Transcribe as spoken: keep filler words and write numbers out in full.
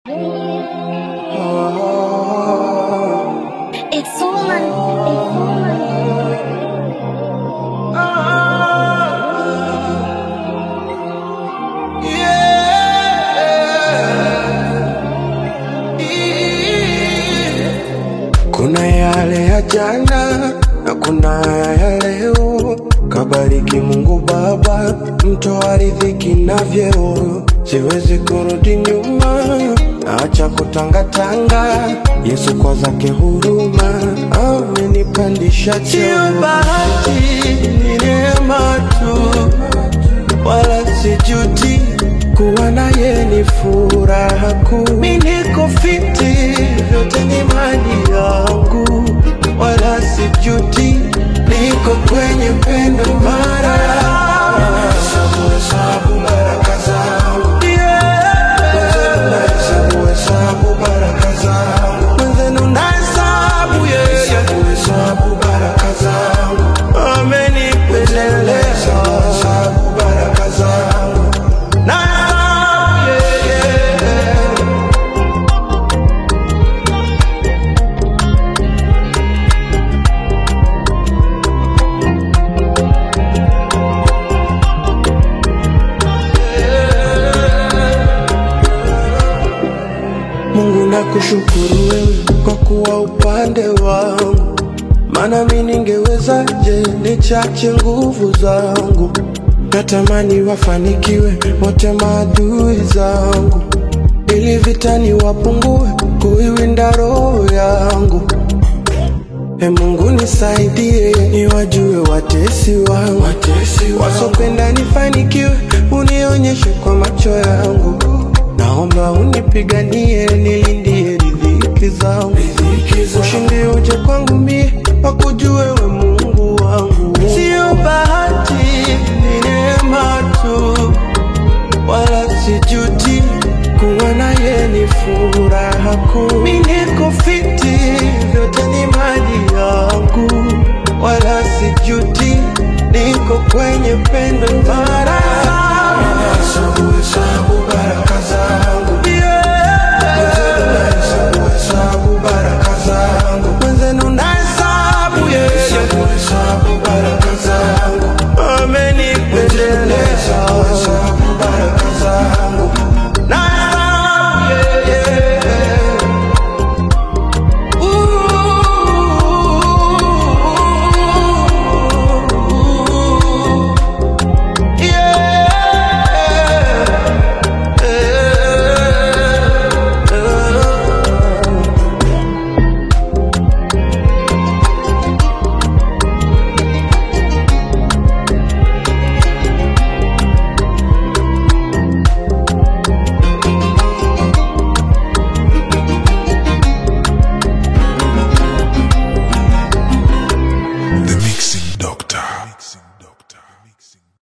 It's woman. It's woman. Kuna yale ya jana na kuna ya leo. Kabariki Mungu Baba, mtoa riziki na vyeo. Siwezi kurudi nyuma, acha kutangatanga. Yesu kwa zake huruma amenipandisha cheo. Sio bahati, ni neema tu, wala sijuti. Kuwa naye ni furaha kuu. Mimi niko fiti, vyote ni mali yangu, wala sijuti. Niko kwenye pendo mara. Hesabu hesabu baraka zangu, hesabu hesabu baraka zangu. Mwenzenu nahesabu, hesabu hesabu baraka zangu. Amenipendelea, hesabu baraka zangu. Mungu nakushukuru wewe kwa kuwa upande wangu, maana mimi ningewezaje nichache nguvu zangu. Natamani wafanikiwe wote maadui zangu, ili vitani wapungue kuiwinda roho yangu. E Mungu nisaidie, niwajue watesi wangu, wasopenda nifanikiwe, unionyeshe kwa macho yangu. Naomba unipiganie, nilindie riziki zangu, ushindi uje kwangu mie, wakujue we Mungu wangu. Sio bahati, ni neema tu, wala sijuti. Kuwa naye ni furaha kuu. Mimi niko fiti, vyote ni mali yangu, wala sijuti. Niko kwenye pendo mara. Hesabu hesabu baraka